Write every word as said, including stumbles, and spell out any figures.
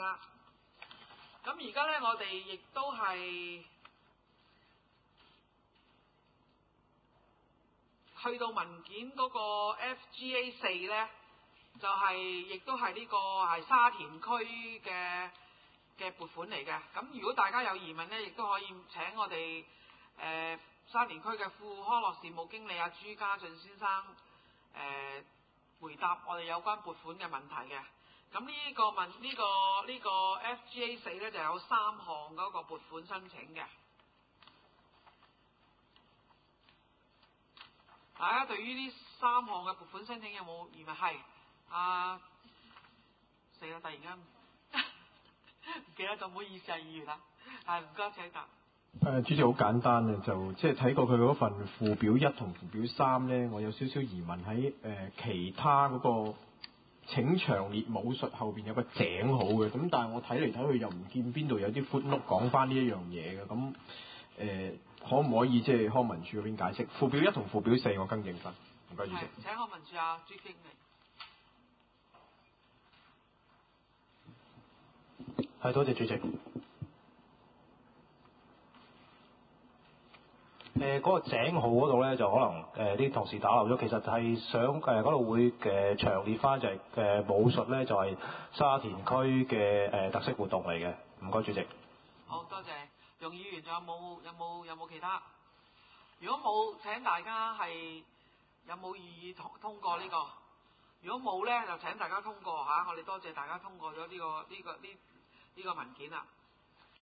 啦。咁而家咧，我哋亦都係去到文件嗰個 F G A 四咧，就係、是、亦都係呢個係沙田區嘅嘅撥款嚟嘅。咁如果大家有疑問咧，亦都可以請我哋誒、呃、沙田區嘅副康樂事務經理阿朱家俊先生誒、呃、回答我哋有關撥款嘅問題嘅。咁呢個問呢、這個呢、這個 F G A 四咧就有三項嗰個撥款申請嘅。大家對於呢三項嘅撥款申請有冇疑問？係啊，死啦！突然間唔記得咗，唔好意思啊，議員啊，係唔該請答。 誒，主席好簡單嘅，就即係睇過佢嗰份附表一同附表三咧，我有少少疑問喺誒、呃、其他嗰、那個請詳列武術後邊有個井號嘅，咁但係我睇嚟睇去又唔見邊度有啲 footnote 講翻呢一樣嘢嘅，咁誒、呃、可唔可以即係康文署嗰邊解釋附表一同附表四我更正翻？唔該主席。 請康文署啊朱經理。 係，多謝主席。誒、呃，嗰、那個井號嗰度咧，就可能誒啲、呃、同事打漏咗，其實係想誒嗰度會誒詳列翻就係、是、誒、呃、武術咧，就係、是、沙田區嘅誒特色活動嚟嘅。唔該主席。 好多謝，容議員仲有冇有冇有冇其他？如果冇，請大家係有冇異議通通過呢、這個？如果冇咧，就請大家通過嚇、啊。我哋多謝大家通過咗呢、這個呢、這個呢呢、這個文件啦。